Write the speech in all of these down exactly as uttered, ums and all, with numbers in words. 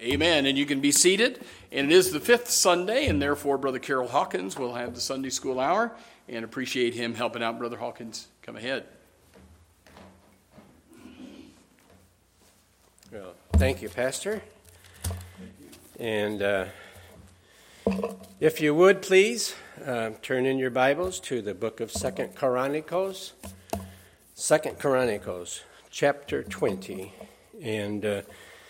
Amen. And you can be seated. And it is the fifth Sunday, and therefore Brother Carol Hawkins will have the Sunday school hour, and appreciate him helping out. Brother Hawkins, come ahead. Well, thank you, Pastor. And uh, if you would, please, uh, turn in your Bibles to the book of Second Chronicles. Second Chronicles, chapter twenty. And uh,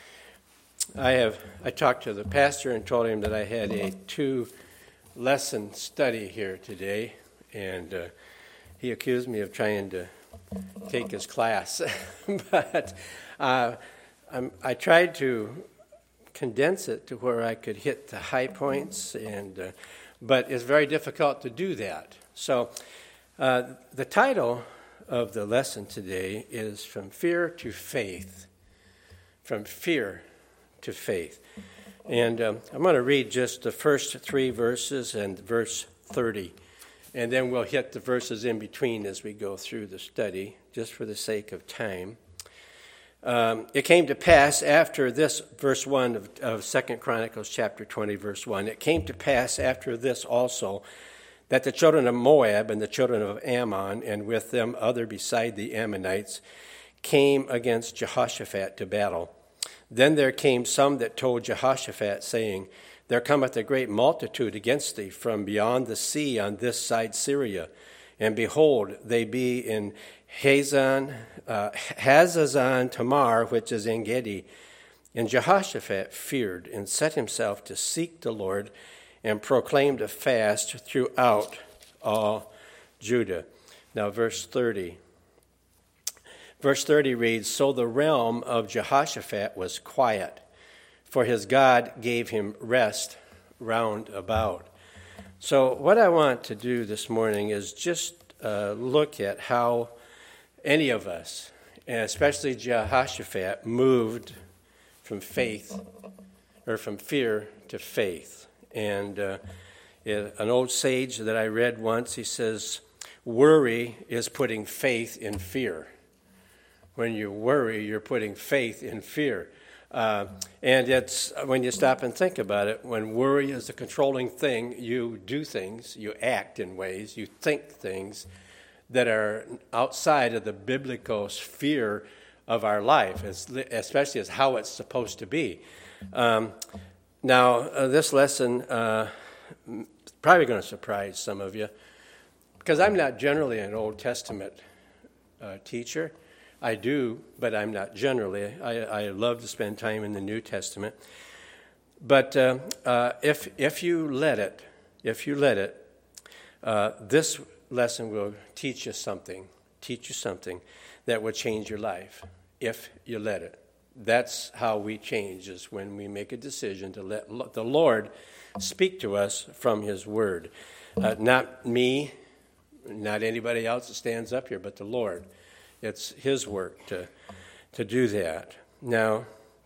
I have I talked to the pastor and told him that I had a two-lesson study here today, and uh, he accused me of trying to take his class. but uh, I'm, I tried to condense it to where I could hit the high points, and uh, but it's very difficult to do that. So uh, the title of the lesson today is From Fear to Faith. From fear to faith. And um, I'm going to read just the first three verses and verse thirty. And then we'll hit the verses in between as we go through the study, just for the sake of time. Um, it came to pass after this, verse one of, of Second Chronicles chapter twenty, verse one. It came to pass after this also that the children of Moab and the children of Ammon, and with them other beside the Ammonites, came against Jehoshaphat to battle. Then there came some that told Jehoshaphat, saying, There cometh a great multitude against thee from beyond the sea on this side Syria. And behold, they be in Hazan, uh, Hazazon Tamar, which is En Gedi. And Jehoshaphat feared and set himself to seek the Lord, and proclaimed a fast throughout all Judah. Now, verse thirty. Verse thirty reads, So the realm of Jehoshaphat was quiet, for his God gave him rest round about. So what I want to do this morning is just uh, look at how any of us, and especially Jehoshaphat, moved from faith, or from fear to faith. And uh, an old sage that I read once, he says, worry is putting faith in fear. When you worry, you're putting faith in fear. Uh, and it's when you stop and think about it, when worry is a controlling thing, you do things, you act in ways, you think things that are outside of the biblical sphere of our life, especially as how it's supposed to be. Um, now, uh, this lesson uh, probably going to surprise some of you, because I'm not generally an Old Testament uh, teacher. I do, but I'm not generally. I, I love to spend time in the New Testament. But uh, uh, if if you let it, if you let it, uh, this lesson will teach you something, teach you something that will change your life, if you let it. That's how we change, is when we make a decision to let the Lord speak to us from His Word. Uh, not me, not anybody else that stands up here, but the Lord. It's His work to to do that. Now,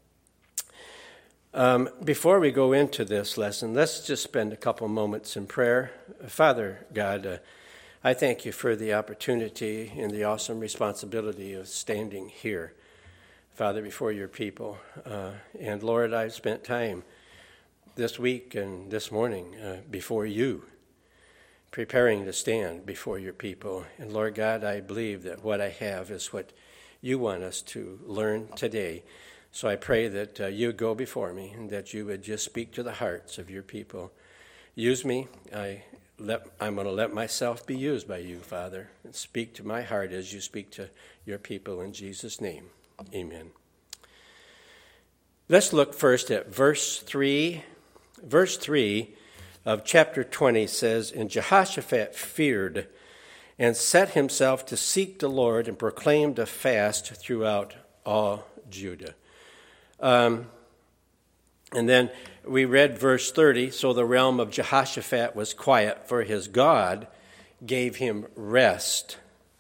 um, before we go into this lesson, let's just spend a couple moments in prayer. Father God, uh, I thank you for the opportunity and the awesome responsibility of standing here, Father, before your people. Uh, and Lord, I've spent time this week and this morning uh, before you, preparing to stand before your people. And Lord God, I believe that what I have is what you want us to learn today. So I pray that uh, you go before me and that you would just speak to the hearts of your people. Use me. I let, I'm going to let myself be used by you, Father, and speak to my heart as you speak to your people in Jesus' name. Amen. Let's look first at verse three. Verse three of chapter twenty says, And Jehoshaphat feared and set himself to seek the Lord and proclaimed a fast throughout all Judah. Um, and then we read verse thirty, So the realm of Jehoshaphat was quiet, for his God gave him rest.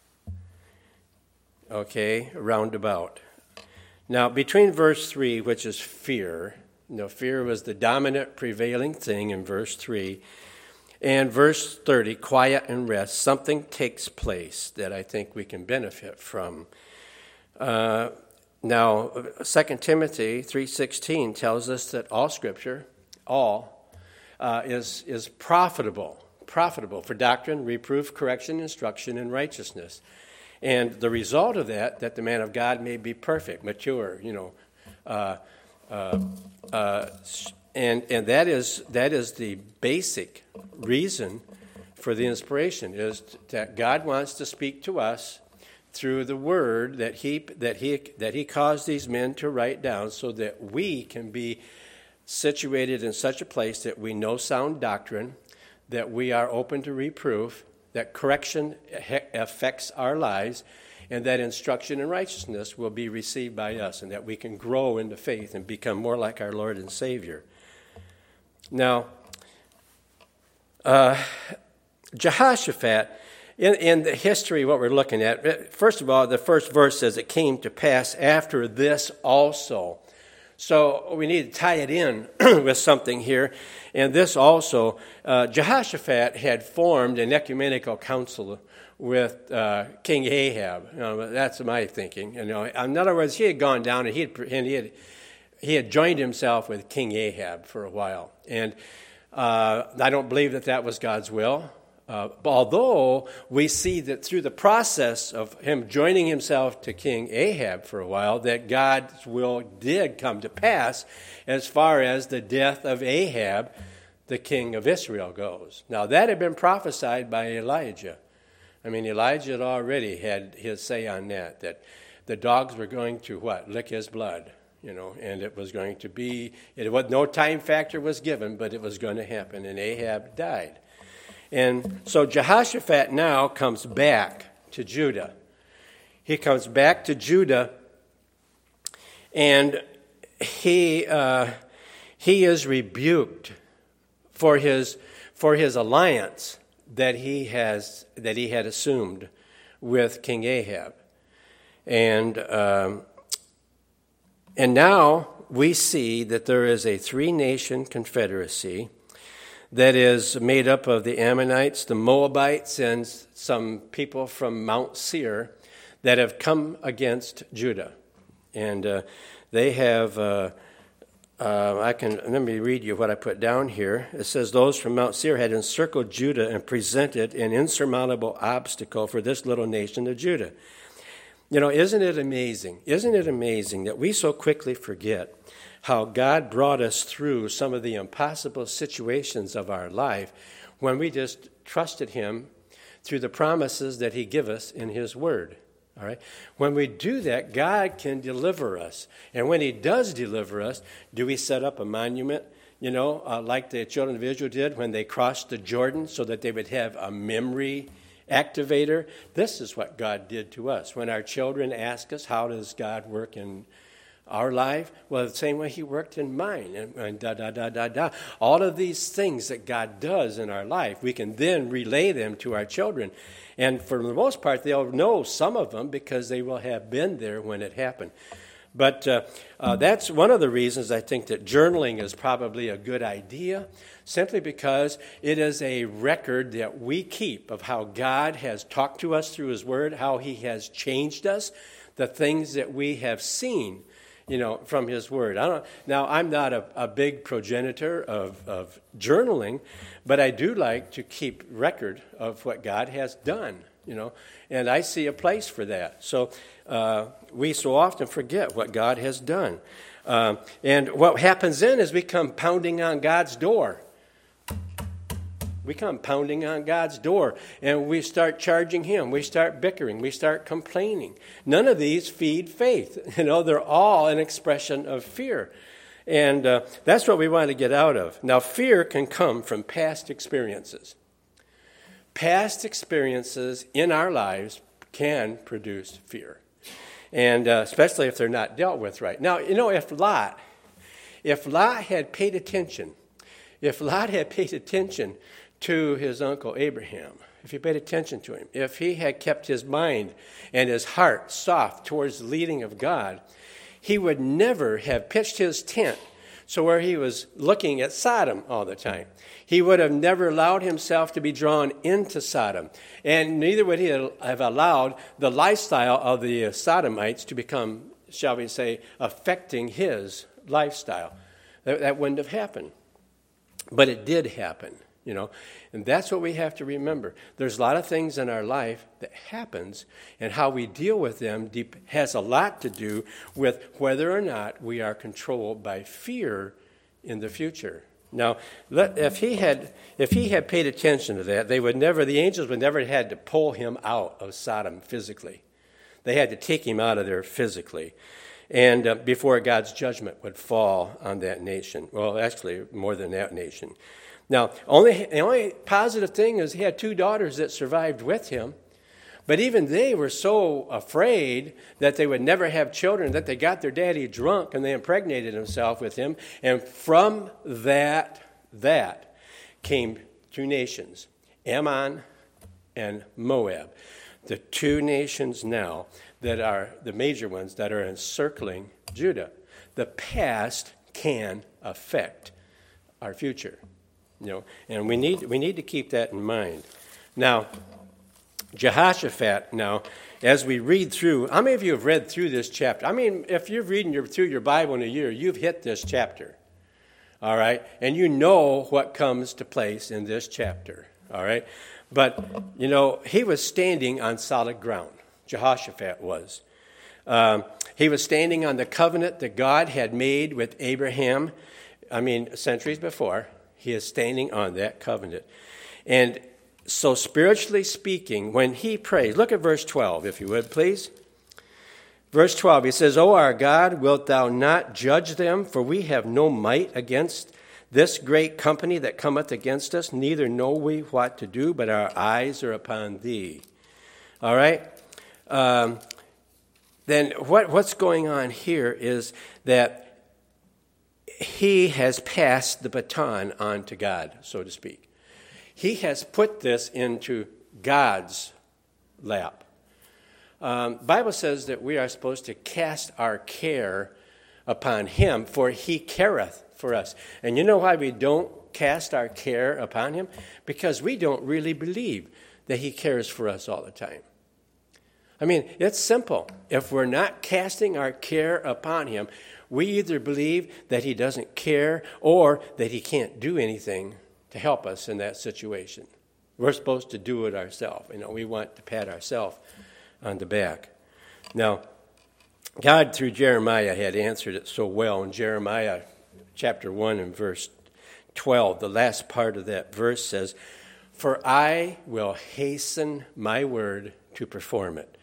Okay, roundabout. Now, between verse three, which is fear, you know, fear was the dominant prevailing thing in verse three. And verse thirty, quiet and rest, something takes place that I think we can benefit from. Uh, now, Second Timothy three sixteen tells us that all Scripture, all, uh, is, is profitable, profitable for doctrine, reproof, correction, instruction, and righteousness. And the result of that, that the man of God may be perfect, mature, you know, uh, uh, uh, and and that is that is the basic reason for the inspiration, is that God wants to speak to us through the word that he that he that he caused these men to write down, so that we can be situated in such a place that we know sound doctrine, that we are open to reproof, that correction affects our lives, and that instruction in righteousness will be received by us, and that we can grow into faith and become more like our Lord and Savior. Now, uh, Jehoshaphat, in, in the history, what we're looking at, first of all, the first verse says, it came to pass after this also. So we need to tie it in with something here. And this also, uh, Jehoshaphat had formed an ecumenical council with uh, King Ahab. You know, that's my thinking. You know, in other words, he had gone down and he had, and he had he had joined himself with King Ahab for a while. And uh, I don't believe that that was God's will. Uh, although we see that through the process of him joining himself to King Ahab for a while, that God's will did come to pass as far as the death of Ahab, the king of Israel, goes. Now, that had been prophesied by Elijah. I mean, Elijah had already had his say on that, that the dogs were going to, what, lick his blood, you know, and it was going to be, it was, no time factor was given, but it was going to happen, and Ahab died. And so Jehoshaphat now comes back to Judah. He comes back to Judah, and he uh, he is rebuked for his for his alliance that he has that he had assumed with King Ahab, and um, and now we see that there is a three-nation confederacy that is made up of the Ammonites, the Moabites, and some people from Mount Seir that have come against Judah. And uh, they have, uh, uh, I can, let me read you what I put down here. It says, those from Mount Seir had encircled Judah and presented an insurmountable obstacle for this little nation of Judah. You know, isn't it amazing? Isn't it amazing that we so quickly forget how God brought us through some of the impossible situations of our life when we just trusted him through the promises that he gave us in his word. All right? When we do that, God can deliver us. And when he does deliver us, do we set up a monument, you know, uh, like the children of Israel did when they crossed the Jordan, so that they would have a memory activator? This is what God did to us. When our children ask us, how does God work in our life? Well, the same way he worked in mine, and, and da, da, da, da, da. All of these things that God does in our life, we can then relay them to our children. And for the most part, they'll know some of them because they will have been there when it happened. But uh, uh, that's one of the reasons I think that journaling is probably a good idea, simply because it is a record that we keep of how God has talked to us through his word, how he has changed us, the things that we have seen, you know, from his word. I don't, now, I'm not a, a big progenitor of, of journaling, but I do like to keep record of what God has done, you know, and I see a place for that. So uh, we so often forget what God has done. Um, and what happens then is we come pounding on God's door. We come pounding on God's door, and we start charging him. We start bickering. We start complaining. None of these feed faith. You know, they're all an expression of fear. And uh, that's what we want to get out of. Now, fear can come from past experiences. Past experiences in our lives can produce fear, and uh, especially if they're not dealt with right. Now, you know, if Lot, if Lot had paid attention, if Lot had paid attention to his uncle Abraham, if he paid attention to him, if he had kept his mind and his heart soft towards the leading of God, he would never have pitched his tent so where he was looking at Sodom all the time. He would have never allowed himself to be drawn into Sodom, and neither would he have allowed the lifestyle of the Sodomites to become shall we say, affecting his lifestyle. That, that wouldn't have happened. But it did happen, you know. And that's what we have to remember. There's a lot of things in our life that happens, and how we deal with them deep, has a lot to do with whether or not we are controlled by fear in the future. Now, let, if he had if he had paid attention to that, they would never the angels would never have had to pull him out of Sodom physically. They had to take him out of there physically, and uh, before God's judgment would fall on that nation. Well, actually, more than that nation. Now, only the only positive thing is he had two daughters that survived with him. But even they were so afraid that they would never have children that they got their daddy drunk and they impregnated himself with him. And from that, that came two nations, Ammon and Moab. The two nations now that are the major ones that are encircling Judah. The past can affect our future, you know, and we need we need to keep that in mind. Now, Jehoshaphat, now, as we read through, how many of you have read through this chapter? I mean, if you're reading your, through your Bible in a year, you've hit this chapter, all right? And you know what comes to place in this chapter, all right? But, you know, he was standing on solid ground. Jehoshaphat was. Um, he was standing on the covenant that God had made with Abraham, I mean, centuries before. He is standing on that covenant. And so spiritually speaking, when he prays, look at verse twelve, if you would, please. Verse twelve, he says, O our God, wilt thou not judge them? For we have no might against this great company that cometh against us, neither know we what to do, but our eyes are upon thee. All right? Um, then what, what's going on here is that he has passed the baton on to God, so to speak. He has put this into God's lap. Um, the Bible says that we are supposed to cast our care upon him, for he careth for us. And you know why we don't cast our care upon him? Because we don't really believe that he cares for us all the time. I mean, it's simple. If we're not casting our care upon him, we either believe that he doesn't care or that he can't do anything to help us in that situation. We're supposed to do it ourselves. You know, we want to pat ourselves on the back. Now, God, through Jeremiah, had answered it so well. In Jeremiah chapter one and verse twelve, the last part of that verse says, For I will hasten my word to perform it.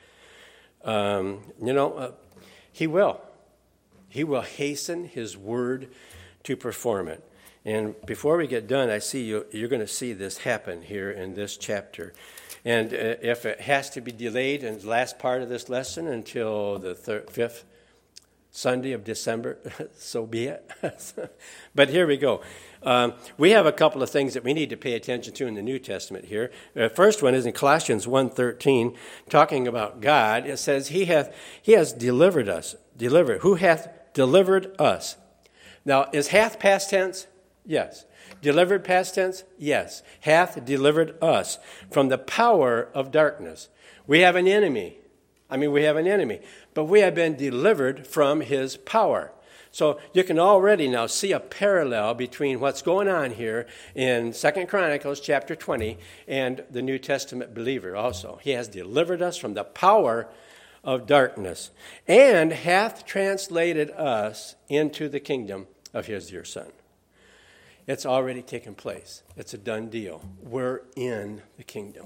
Um, you know, uh, he will. He will hasten his word to perform it. And before we get done, I see you, you're going to see this happen here in this chapter. And uh, if it has to be delayed in the last part of this lesson until the third, fifth Sunday of December, so be it. But here we go. Um, we have a couple of things that we need to pay attention to in the New Testament here. The first one is in Colossians one thirteen, talking about God. It says, He hath He has delivered us. Delivered. Who hath delivered us? Now, is hath past tense? Yes. Delivered past tense? Yes. Hath delivered us from the power of darkness. We have an enemy. I mean, we have an enemy. But we have been delivered from his power. So you can already now see a parallel between what's going on here in Second Chronicles chapter twenty and the New Testament believer also. He has delivered us from the power of darkness and hath translated us into the kingdom of his dear Son. It's already taken place. It's a done deal. We're in the kingdom.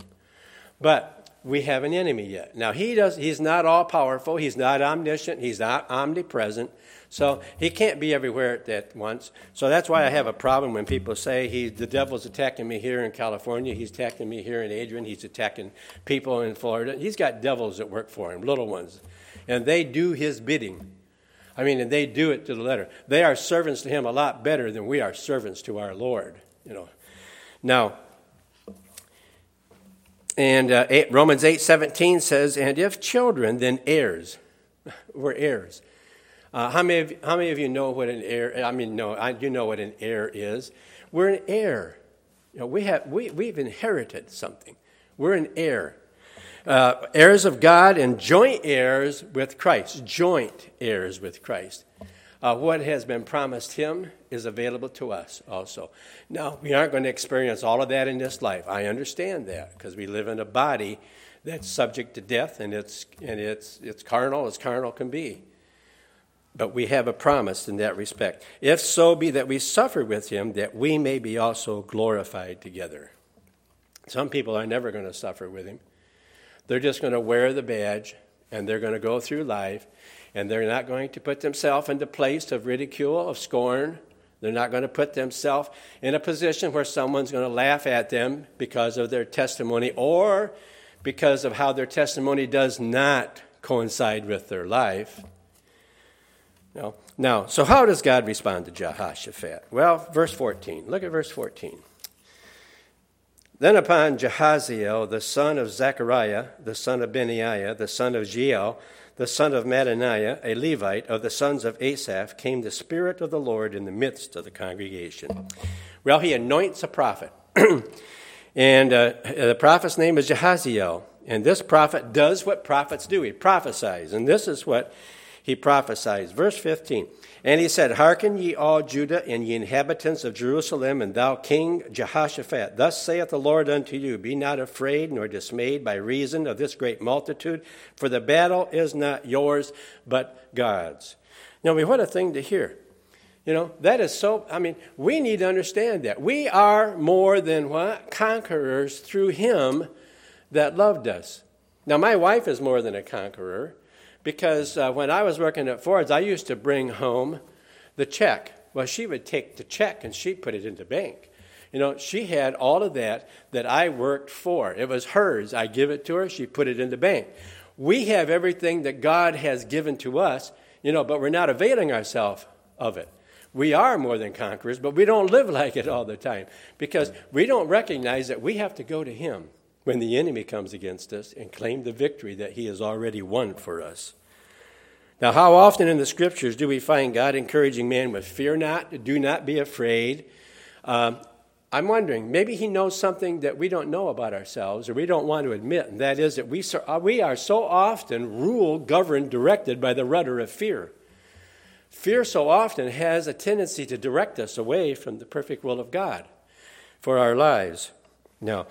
But we have an enemy yet. Now, he does. He's not all-powerful. He's not omniscient. He's not omnipresent. So he can't be everywhere at once. So that's why I have a problem when people say he, the devil's attacking me here in California. He's attacking me here in Adrian. He's attacking people in Florida. He's got devils that work for him, little ones. And they do his bidding. I mean, and they do it to the letter. They are servants to him a lot better than we are servants to our Lord, you know. Now, and uh, eight, Romans eight seventeen says, and if children, then heirs. We're heirs. Uh, how many of how many of you know what an heir? I mean, no, I do know what an heir is. We're an heir. You know, we have we we've inherited something. We're an heir. Uh, heirs of God and joint heirs with Christ. Joint heirs with Christ. Uh, what has been promised him is available to us also. Now, we aren't going to experience all of that in this life. I understand that because we live in a body that's subject to death, and it's and it's it's carnal as carnal can be. But we have a promise in that respect. If so be that we suffer with him, that we may be also glorified together. Some people are never going to suffer with him. They're just going to wear the badge, and they're going to go through life, and they're not going to put themselves in the place of ridicule, of scorn. They're not going to put themselves in a position where someone's going to laugh at them because of their testimony or because of how their testimony does not coincide with their life. No. Now, so how does God respond to Jehoshaphat? Well, verse fourteen. Look at verse fourteen. Then upon Jehaziel, the son of Zechariah, the son of Benaiah, the son of Jeiel, the son of Mattaniah, a Levite of the sons of Asaph, came the Spirit of the Lord in the midst of the congregation. Well, he anoints a prophet. and uh, the prophet's name is Jehaziel. And this prophet does what prophets do. He prophesies. And this is what he prophesies. Verse fifteen. And he said, Hearken ye all Judah and ye inhabitants of Jerusalem, and thou King Jehoshaphat. Thus saith the Lord unto you, Be not afraid nor dismayed by reason of this great multitude, for the battle is not yours, but God's. Now, I mean, what a thing to hear. You know, that is so, I mean, we need to understand that. We are more than what? Conquerors through him that loved us. Now, my wife is more than a conqueror. Because uh, when I was working at Ford's, I used to bring home the check. Well, she would take the check and she'd put it in the bank. You know, she had all of that that I worked for. It was hers. I give it to her. She put it in the bank. We have everything that God has given to us, you know, but we're not availing ourselves of it. We are more than conquerors, but we don't live like it all the time because we don't recognize that we have to go to him when the enemy comes against us and claim the victory that he has already won for us. Now, how often in the Scriptures do we find God encouraging man with fear not, do not be afraid? Um, I'm wondering, maybe he knows something that we don't know about ourselves or we don't want to admit, and that is that we, so, we are so often ruled, governed, directed by the rudder of fear. Fear so often has a tendency to direct us away from the perfect will of God for our lives. Now,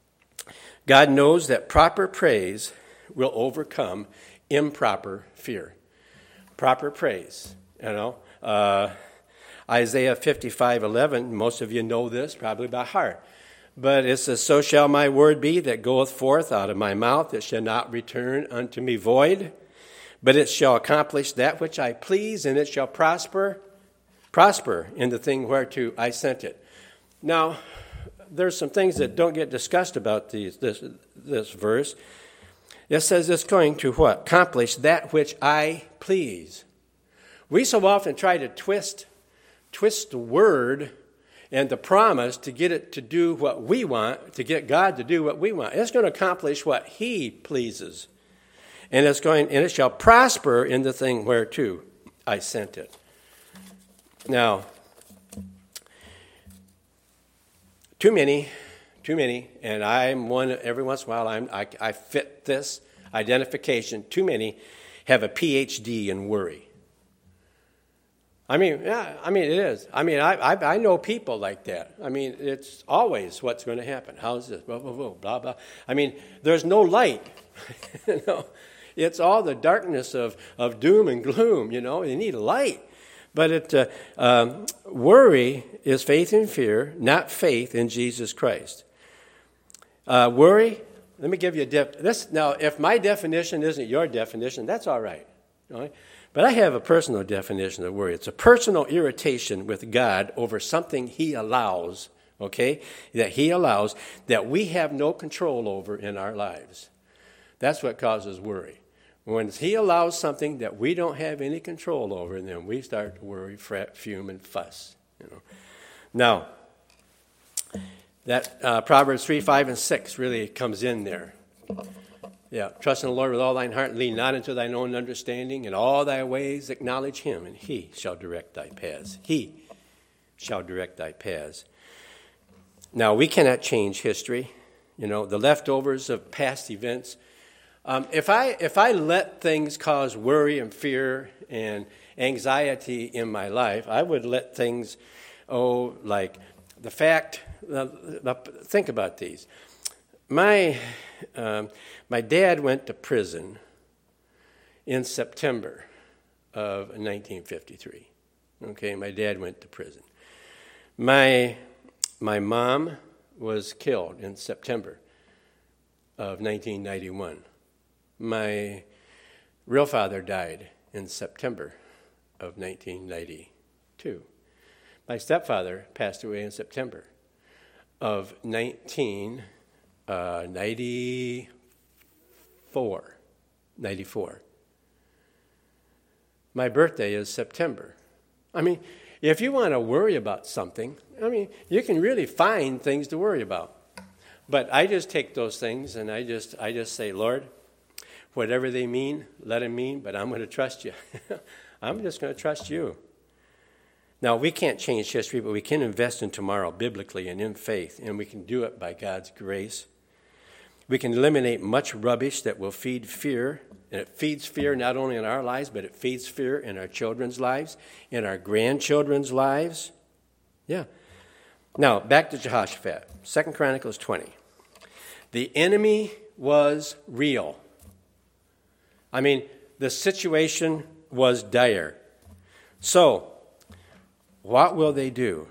God knows that proper praise will overcome improper fear. Proper praise, you know. Uh, Isaiah fifty-five eleven, most of you know this probably by heart. But it says, So shall my word be that goeth forth out of my mouth. It shall not return unto me void, but it shall accomplish that which I please, and it shall prosper, prosper in the thing whereto I sent it. Now, there's some things that don't get discussed about these, this, this verse. It says it's going to what? Accomplish that which I please. We so often try to twist, twist the word and the promise to get it to do what we want, to get God to do what we want. It's going to accomplish what he pleases. And it's going, and it shall prosper in the thing whereto I sent it. Now, Too many, too many, and I'm one, every once in a while I'm, I, I fit this identification. Too many have a P H D in worry. I mean, yeah, I mean, it is. I mean, I, I, I know people like that. I mean, it's always what's going to happen. How's this? Blah, blah, blah, blah, blah. I mean, there's no light. you know, it's all the darkness of, of doom and gloom, you know. You need light. But it, uh, um, worry is faith in fear, not faith in Jesus Christ. Uh, worry, let me give you a def- this. Now, if my definition isn't your definition, that's all right. All right. But I have a personal definition of worry. It's a personal irritation with God over something he allows, okay, that he allows that we have no control over in our lives. That's what causes worry. When he allows something that we don't have any control over, and then we start to worry, fret, fume, and fuss. You know. Now, that uh, Proverbs three, five, and six really comes in there. Yeah, trust in the Lord with all thine heart, and lean not into thine own understanding. In all thy ways acknowledge him, and he shall direct thy paths. He shall direct thy paths. Now, we cannot change history. You know, the leftovers of past events Um, if I if I let things cause worry and fear and anxiety in my life, I would let things, oh, like the fact. Uh, think about these. My um, my dad went to prison in September of nineteen fifty-three. Okay, my dad went to prison. My my mom was killed in September of nineteen ninety-one. My real father died in September of nineteen ninety-two. My stepfather passed away in September of nineteen ninety-four. ninety-four. My birthday is September. I mean, if you want to worry about something, I mean, you can really find things to worry about. But I just take those things and I just I just say, Lord, whatever they mean, let them mean, but I'm going to trust you. I'm just going to trust you. Now, we can't change history, but we can invest in tomorrow biblically and in faith, and we can do it by God's grace. We can eliminate much rubbish that will feed fear, and it feeds fear not only in our lives, but it feeds fear in our children's lives, in our grandchildren's lives. Yeah. Now, back to Jehoshaphat, Second Chronicles twenty. The enemy was real. I mean, the situation was dire. So, what will they do?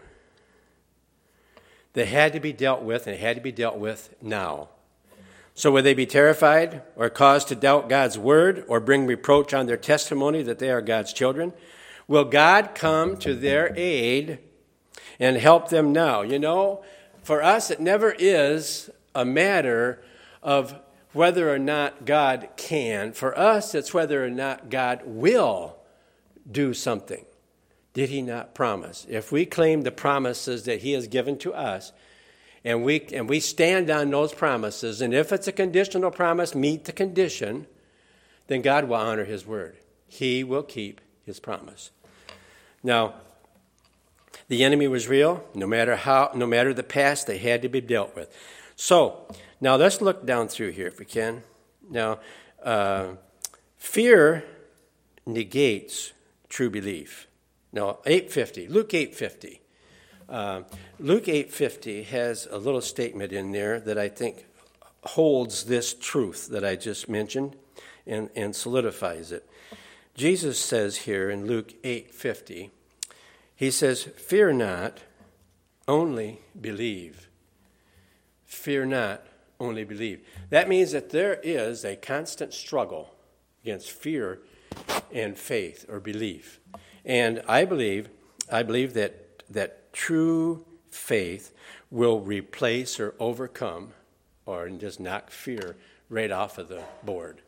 They had to be dealt with, and it had to be dealt with now. So will they be terrified or caused to doubt God's word or bring reproach on their testimony that they are God's children? Will God come to their aid and help them now? You know, for us, it never is a matter of whether or not God can. For us, it's whether or not God will do something. Did he not promise? If we claim the promises that he has given to us, and we and we stand on those promises, and if it's a conditional promise, meet the condition, then God will honor his word. He will keep his promise. Now, the enemy was real. No matter how, no matter the past, they had to be dealt with. So, now let's look down through here if we can. Now, uh, fear negates true belief. No, eight fifty, Luke eight fifty. Uh, Luke eight fifty has a little statement in there that I think holds this truth that I just mentioned and, and solidifies it. Jesus says here in Luke eight fifty, he says, "Fear not, only believe." Fear not, only believe. That means that there is a constant struggle against fear and faith or belief. And I believe, I believe that that true faith will replace or overcome or just knock fear right off of the board.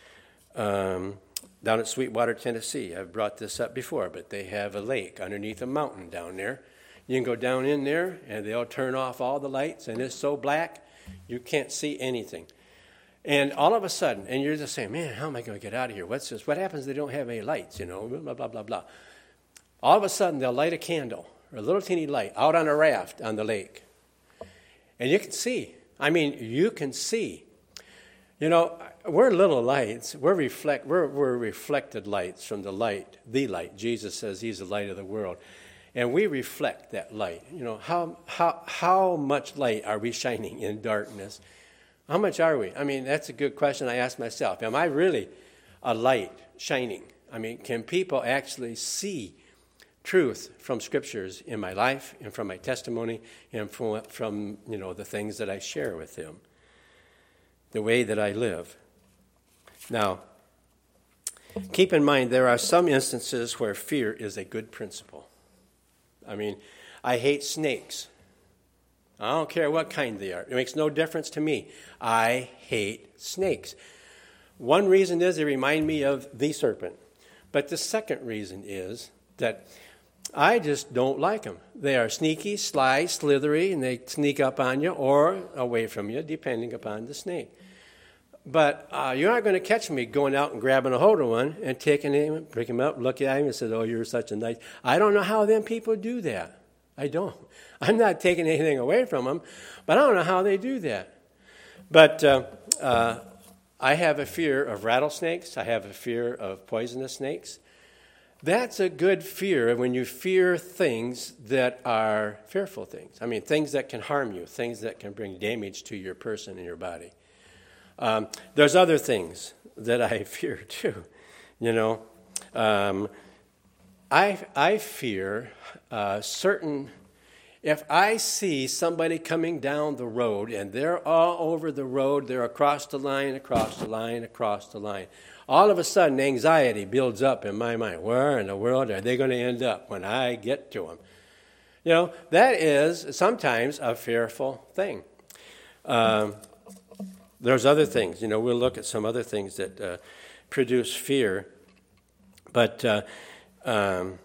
Um, down at Sweetwater, Tennessee, I've brought this up before, but they have a lake underneath a mountain down there. You can go down in there, and they'll turn off all the lights, and it's so black, you can't see anything. And all of a sudden, and you're just saying, man, how am I going to get out of here? What's this? What happens if they don't have any lights, you know, blah, blah, blah, blah. All of a sudden, they'll light a candle, or a little teeny light, out on a raft on the lake. And you can see. I mean, you can see. You know, we're little lights. We're reflect. We're, we're reflected lights from the light, the light. Jesus says he's the light of the world. And we reflect that light. You know, how how how much light are we shining in darkness? How much are we? I mean, that's a good question I ask myself. Am I really a light shining? I mean, can people actually see truth from scriptures in my life and from my testimony and from, from you know, the things that I share with them, the way that I live? Now, keep in mind there are some instances where fear is a good principle. I mean, I hate snakes. I don't care what kind they are. It makes no difference to me. I hate snakes. One reason is they remind me of the serpent. But the second reason is that I just don't like them. They are sneaky, sly, slithery, and they sneak up on you or away from you, depending upon the snake. But uh, you're not going to catch me going out and grabbing a hold of one and taking him, pick him up, look at him, and say, "Oh, you're such a nice." I don't know how them people do that. I don't. I'm not taking anything away from them, but I don't know how they do that. But uh, uh, I have a fear of rattlesnakes. I have a fear of poisonous snakes. That's a good fear when you fear things that are fearful things. I mean, things that can harm you, things that can bring damage to your person and your body. Um, there's other things that I fear too. You know, um, I I fear uh, certain. If I see somebody coming down the road and they're all over the road, they're across the line, across the line, across the line, all of a sudden anxiety builds up in my mind. Where in the world are they going to end up when I get to them? You know, that is sometimes a fearful thing. Um, there's other things. You know, we'll look at some other things that uh, produce fear. But uh, um,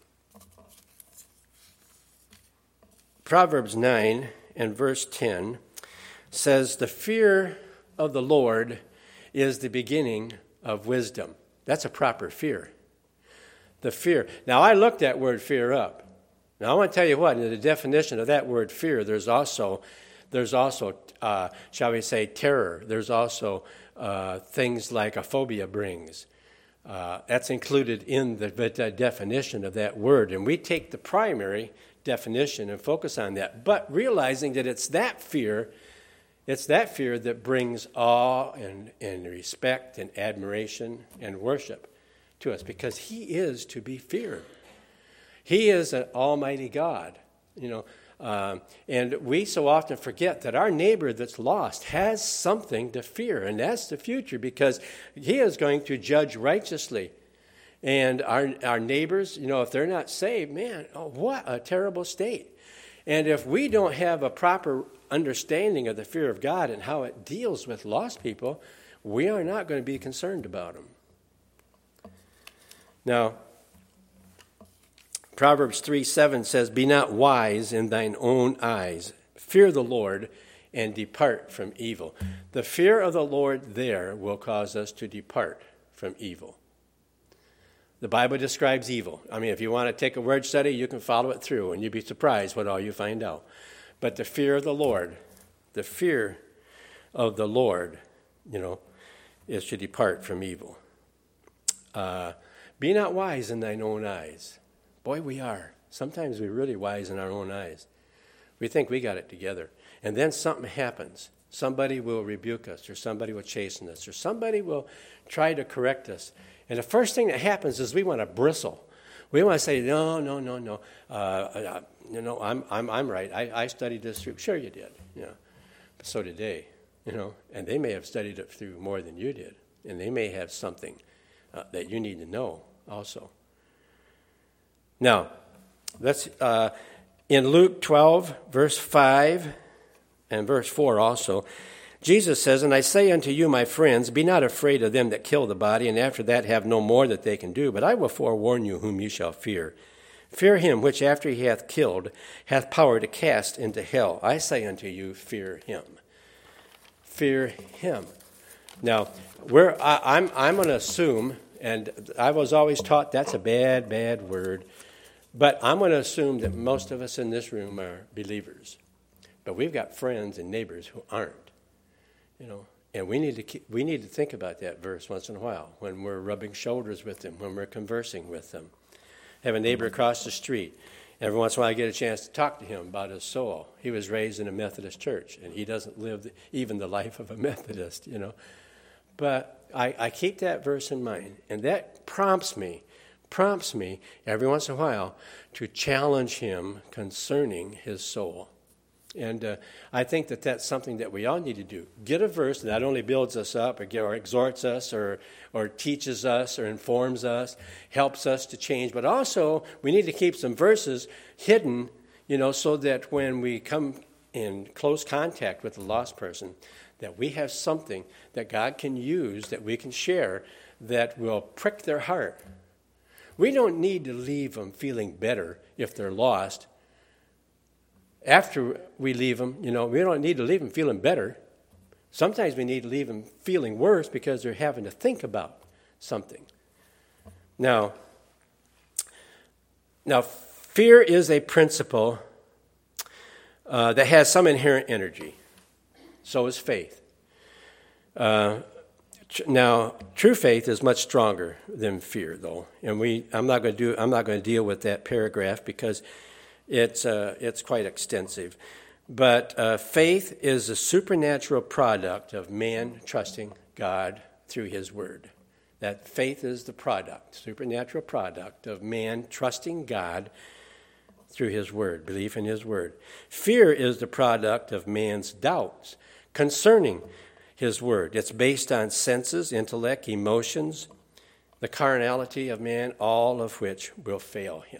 Proverbs nine and verse ten says, the fear of the Lord is the beginning of wisdom. That's a proper fear. The fear. Now, I looked that word fear up. Now, I want to tell you what, in the definition of that word fear, there's also, there's also uh, shall we say, terror. There's also uh, things like a phobia brings. Uh, that's included in the, the definition of that word. And we take the primary definition and focus on that, but realizing that it's that fear, it's that fear that brings awe and, and respect and admiration and worship to us, because he is to be feared. He is an almighty God, you know, um, and we so often forget that our neighbor that's lost has something to fear, and that's the future, because he is going to judge righteously. And our our neighbors, you know, if they're not saved, man, oh, what a terrible state. And if we don't have a proper understanding of the fear of God and how it deals with lost people, we are not going to be concerned about them. Now, Proverbs three seven says, be not wise in thine own eyes. Fear the Lord and depart from evil. The fear of the Lord there will cause us to depart from evil. The Bible describes evil. I mean, if you want to take a word study, you can follow it through, and you'd be surprised what all you find out. But the fear of the Lord, the fear of the Lord, you know, is to depart from evil. Uh, be not wise in thine own eyes. Boy, we are. Sometimes we're really wise in our own eyes. We think we got it together. And then something happens. Somebody will rebuke us, or somebody will chasten us, or somebody will try to correct us. And the first thing that happens is we want to bristle. We want to say, no, no, no, no. Uh, uh, you know, I'm, I'm, I'm right. I, I studied this through. Sure, you did. You know, but so did they. You know, and they may have studied it through more than you did, and they may have something uh, that you need to know also. Now, let's uh, in Luke twelve, verse five, and verse four also. Jesus says, and I say unto you, my friends, be not afraid of them that kill the body, and after that have no more that they can do. But I will forewarn you whom you shall fear. Fear him which after he hath killed hath power to cast into hell. I say unto you, fear him. Fear him. Now, we're, I, I'm, I'm going to assume, and I was always taught that's a bad, bad word, but I'm going to assume that most of us in this room are believers. But we've got friends and neighbors who aren't. You know, and we need to keep, we need to think about that verse once in a while when we're rubbing shoulders with them, when we're conversing with them. I have a neighbor across the street. Every once in a while I get a chance to talk to him about his soul. He was raised in a Methodist church, and he doesn't live the, even the life of a Methodist, you know. But I, I keep that verse in mind, and that prompts me, prompts me every once in a while to challenge him concerning his soul. And uh, I think that that's something that we all need to do. Get a verse that not only builds us up or, or exhorts us or, or teaches us or informs us, helps us to change, but also we need to keep some verses hidden, you know, so that when we come in close contact with a lost person, that we have something that God can use, that we can share, that will prick their heart. We don't need to leave them feeling better if they're lost. After we leave them, you know, we don't need to leave them feeling better. Sometimes we need to leave them feeling worse because they're having to think about something. Now, now fear is a principle uh, that has some inherent energy. So is faith. Uh, Now, true faith is much stronger than fear, though, and we. I'm not going to do. I'm not going to deal with that paragraph because it's uh, it's quite extensive. But uh, faith is a supernatural product of man trusting God through His Word. That faith is the product, supernatural product of man trusting God through His Word, belief in His Word. Fear is the product of man's doubts concerning His Word. It's based on senses, intellect, emotions, the carnality of man, all of which will fail him.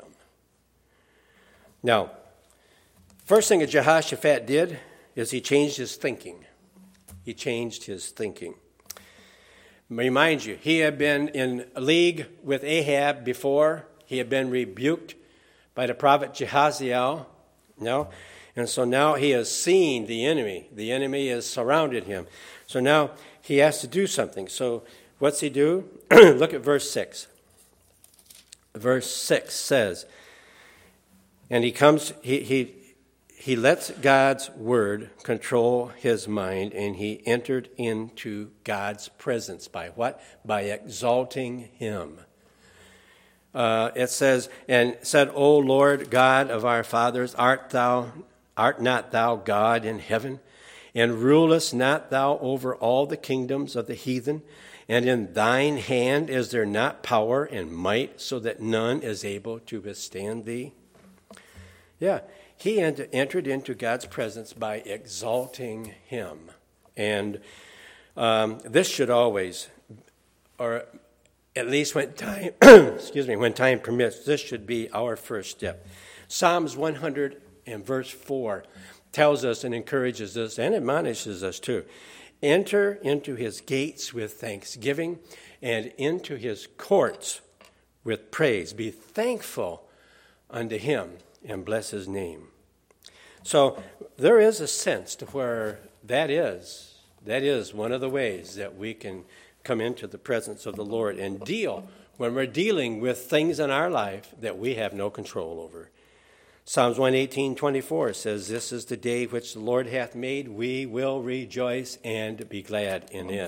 Now, first thing that Jehoshaphat did is he changed his thinking. He changed his thinking. Remind you, he had been in league with Ahab before. He had been rebuked by the prophet Jehaziel. No? And so now he has seen the enemy. The enemy has surrounded him. So now he has to do something. So what's he do? Look at verse six. Verse six says, and he comes, he, he, he lets God's word control his mind, and he entered into God's presence. By what? By exalting him. Uh, it says, and said, O Lord God of our fathers, art thou, art not thou God in heaven? And rulest not thou over all the kingdoms of the heathen? And in thine hand is there not power and might, so that none is able to withstand thee? Yeah, he ent- entered into God's presence by exalting him. And um, this should always, or at least when time, excuse me, when time permits, this should be our first step. Psalms one hundred and verse four tells us and encourages us and admonishes us too. Enter into his gates with thanksgiving and into his courts with praise. Be thankful unto him and bless his name. So there is a sense to where that is, that is one of the ways that we can come into the presence of the Lord and deal when we're dealing with things in our life that we have no control over. Psalms one eighteen twenty-four says, this is the day which the Lord hath made. We will rejoice and be glad in it.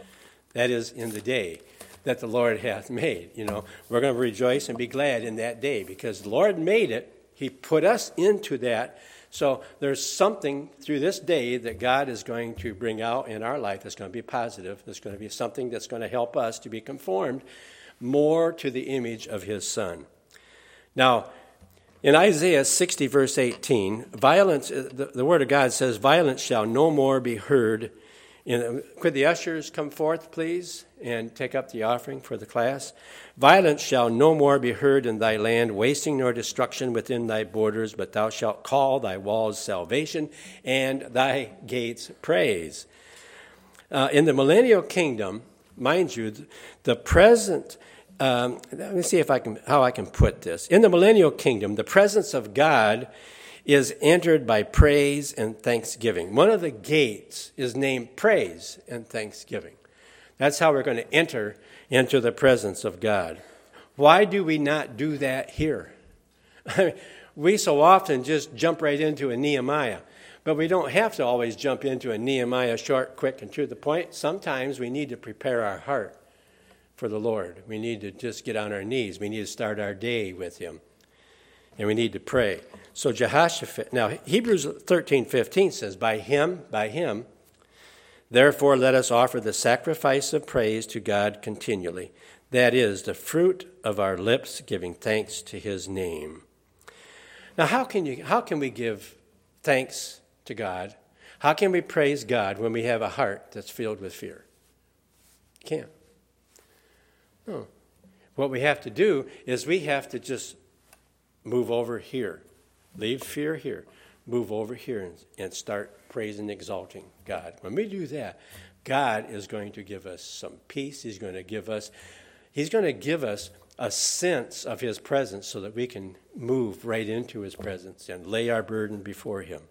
That is in the day that the Lord hath made. You know, we're going to rejoice and be glad in that day because the Lord made it. He put us into that. So there's something through this day that God is going to bring out in our life that's going to be positive. There's going to be something that's going to help us to be conformed more to the image of his Son. Now, in Isaiah sixty, verse eighteen, violence, the, the word of God says, violence shall no more be heard. In, could the ushers come forth, please, and take up the offering for the class? Violence shall no more be heard in thy land, wasting nor destruction within thy borders, but thou shalt call thy walls salvation and thy gates praise. Uh, in the millennial kingdom, mind you, the present... Um, let me see if I can how I can put this. In the millennial kingdom, the presence of God is entered by praise and thanksgiving. One of the gates is named praise and thanksgiving. That's how we're going to enter into the presence of God. Why do we not do that here? I mean, we so often just jump right into a Nehemiah, but we don't have to always jump into a Nehemiah short, quick, and to the point. Sometimes we need to prepare our heart for the Lord. We need to just get on our knees. We need to start our day with him. And we need to pray. So Jehoshaphat, now Hebrews thirteen fifteen says, by him, by him, therefore let us offer the sacrifice of praise to God continually. That is the fruit of our lips, giving thanks to his name. Now how can you how can we give thanks to God? How can we praise God when we have a heart that's filled with fear? You can't. No. What we have to do is we have to just move over here. Leave fear here. Move over here and, and start praising and exalting God. When we do that, God is going to give us some peace. He's going to give us, he's going to give us a sense of his presence so that we can move right into his presence and lay our burden before him.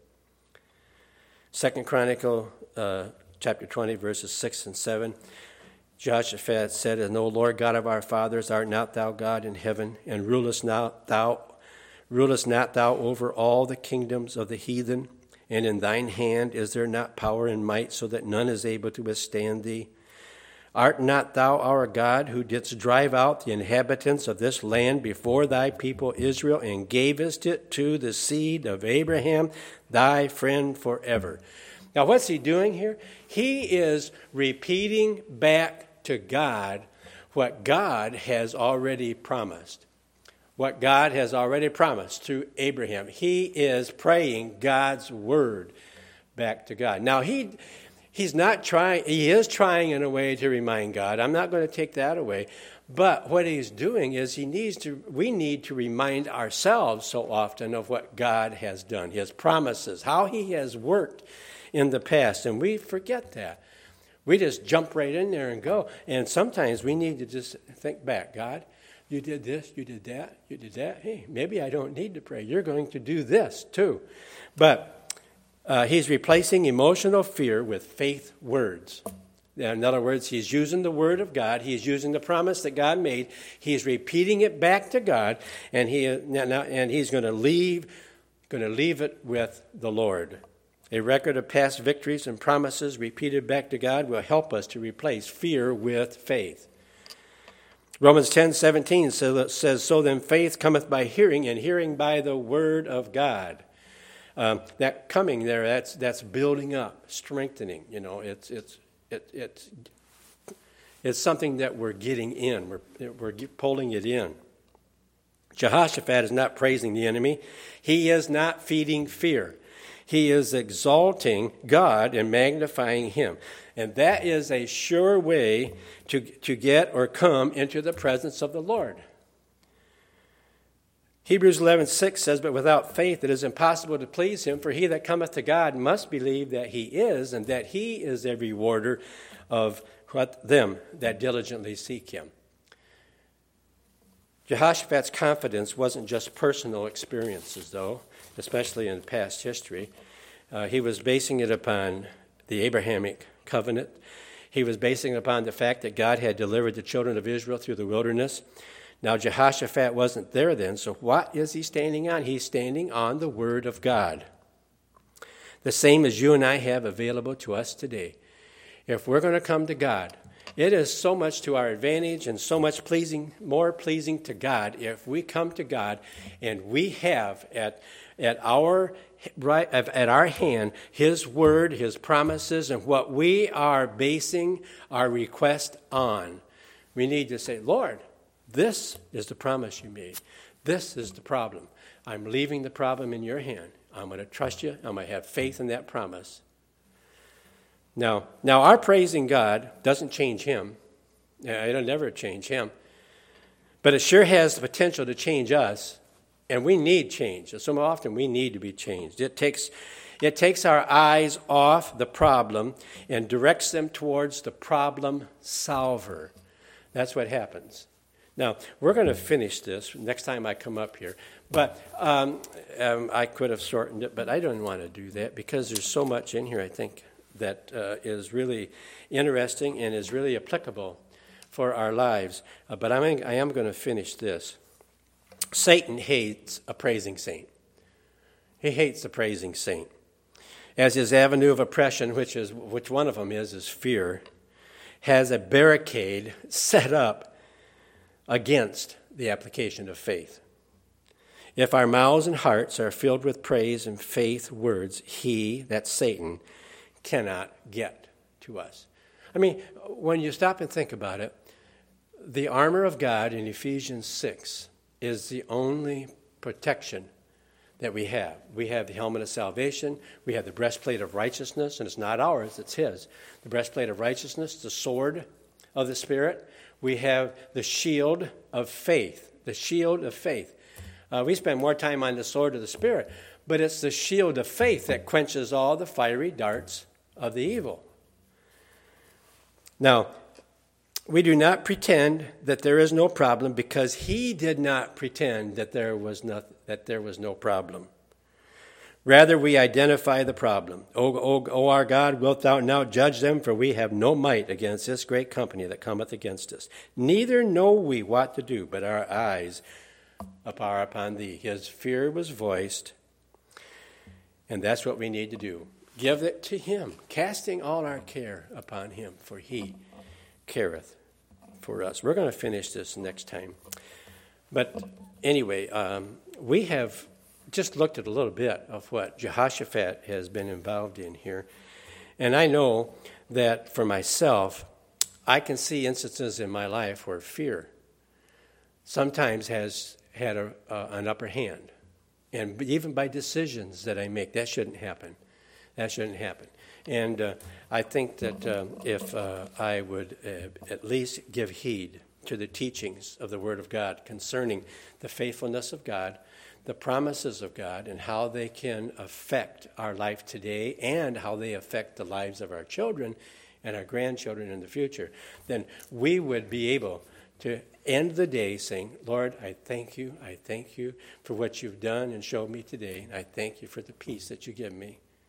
Second Chronicle, uh, chapter twenty, verses six and seven. Jehoshaphat said, and O Lord God of our fathers, art not thou God in heaven, and rulest not thou, rulest not thou over all the kingdoms of the heathen? And in thine hand is there not power and might, so that none is able to withstand thee? Art not thou our God, who didst drive out the inhabitants of this land before thy people Israel, and gavest it to the seed of Abraham, thy friend forever? Now, what's he doing here? He is repeating back to God what God has already promised. What God has already promised through Abraham. He is praying God's word back to God. Now, he he's not trying, he is trying in a way to remind God. I'm not going to take that away. But what he's doing is he needs to, we need to remind ourselves so often of what God has done, his promises, how he has worked in the past. And we forget that. We just jump right in there and go. And sometimes we need to just think back. God, you did this, you did that, you did that. Hey, maybe I don't need to pray. You're going to do this too. But uh, he's replacing emotional fear with faith words. In other words, he's using the word of God. He's using the promise that God made. He's repeating it back to God, and he and he's going to leave, going to leave it with the Lord. A record of past victories and promises repeated back to God will help us to replace fear with faith. Romans ten seventeen says, "So then faith cometh by hearing, and hearing by the word of God." Um, that coming there, that's that's building up, strengthening. You know, it's it's it, it's it's something that we're getting in. We're we're pulling it in. Jehoshaphat is not praising the enemy. He is not feeding fear. He is exalting God and magnifying him. And that is a sure way to, to get or come into the presence of the Lord. Hebrews eleven six says, "But without faith it is impossible to please him, for he that cometh to God must believe that he is, and that he is a rewarder of what them that diligently seek him." Jehoshaphat's confidence wasn't just personal experiences, though, especially in past history. Uh, he was basing it upon the Abrahamic covenant. He was basing it upon the fact that God had delivered the children of Israel through the wilderness. Now, Jehoshaphat wasn't there then, so what is he standing on? He's standing on the Word of God. The same as you and I have available to us today. If we're going to come to God, it is so much to our advantage and so much pleasing, more pleasing to God if we come to God and we have at at our right at our hand his word, his promises, and what we are basing our request on. We need to say, Lord, this is the promise you made. This is the problem. I'm leaving the problem in your hand. I'm going to trust you. I'm going to have faith in that promise. Now, now our praising God doesn't change him. It'll never change him. But it sure has the potential to change us. And we need change. So often we need to be changed. It takes, it takes our eyes off the problem and directs them towards the problem solver. That's what happens. Now, we're going to finish this next time I come up here. But um, um, I could have shortened it, but I don't want to do that because there's so much in here, I think, that uh, is really interesting and is really applicable for our lives. Uh, but I, mean, I am going to finish this. Satan hates a praising saint. He hates the praising saint. As his avenue of oppression, which is which one of them is, is fear, has a barricade set up against the application of faith. If our mouths and hearts are filled with praise and faith words, he, that's Satan, cannot get to us. I mean, when you stop and think about it, the armor of God in Ephesians six is the only protection that we have. We have the helmet of salvation. We have the breastplate of righteousness, and it's not ours, it's his. The breastplate of righteousness, the sword of the Spirit. We have the shield of faith, the shield of faith. Uh, we spend more time on the sword of the Spirit, but it's the shield of faith that quenches all the fiery darts of the evil. Now, we do not pretend that there is no problem because he did not pretend that there was not, that there was no problem. Rather, we identify the problem. O, o, o our God, wilt thou now judge them? For we have no might against this great company that cometh against us. Neither know we what to do, but our eyes are upon thee. His fear was voiced, and that's what we need to do. Give it to him, casting all our care upon him, for he careth for us. We're going to finish this next time. But anyway, um, we have just looked at a little bit of what Jehoshaphat has been involved in here. And I know that for myself, I can see instances in my life where fear sometimes has had a, uh, an upper hand. And even by decisions that I make, that shouldn't happen. That shouldn't happen. And uh, I think that uh, if uh, I would uh, at least give heed to the teachings of the Word of God concerning the faithfulness of God, the promises of God, and how they can affect our life today and how they affect the lives of our children and our grandchildren in the future, then we would be able to end the day saying, Lord, I thank you, I thank you for what you've done and showed me today, and I thank you for the peace that you give me.